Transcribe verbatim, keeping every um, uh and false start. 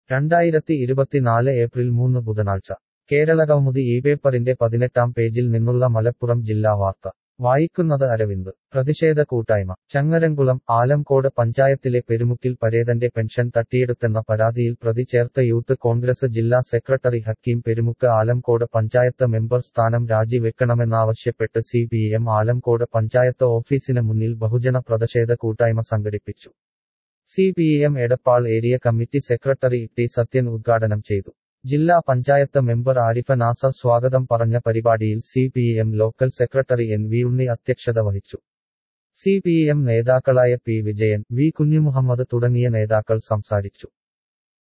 രണ്ടായിരത്തി ഇരുപത്തിനാല് ഏപ്രിൽ മൂന്ന് ബുധനാഴ്ച കേരളകൗമുദി ഈ പേപ്പറിന്റെ പതിനെട്ടാം പേജിൽ നിന്നുള്ള മലപ്പുറം ജില്ലാ വാർത്ത വായിക്കുന്നത് അരവിന്ദ് പ്രതിഷേധ കൂട്ടായ്മ ചങ്ങരംകുളം ആലംകോട് പഞ്ചായത്തിലെ പെരുമുക്കിൽ പരേതന്റെ പെൻഷൻ തട്ടിയെടുത്തെന്ന പരാതിയിൽ പ്രതി ചേർത്ത യൂത്ത് കോൺഗ്രസ് ജില്ലാ സെക്രട്ടറി ഹക്കീം പെരുമുക്ക് ആലംകോട് പഞ്ചായത്ത് മെമ്പർ സ്ഥാനം രാജിവെക്കണമെന്നാവശ്യപ്പെട്ട് C P M Alamkode panchayat ഓഫീസിന് മുന്നിൽ ബഹുജന പ്രതിഷേധ കൂട്ടായ്മ സംഘടിപ്പിച്ചു. C P M Edappal area committee secretary T Sathyan ഉദ്ഘാടനം ചെയ്തു. ജില്ലാ പഞ്ചായത്ത് മെമ്പർ ആരിഫ നാസർ സ്വാഗതം പറഞ്ഞ പരിപാടിയിൽ C P M local secretary N V Unni അധ്യക്ഷത വഹിച്ചു. സി പി എം നേതാക്കളായ പി വിജയൻ, വി കുഞ്ഞുമുഹമ്മദ് തുടങ്ങിയ നേതാക്കൾ സംസാരിച്ചു.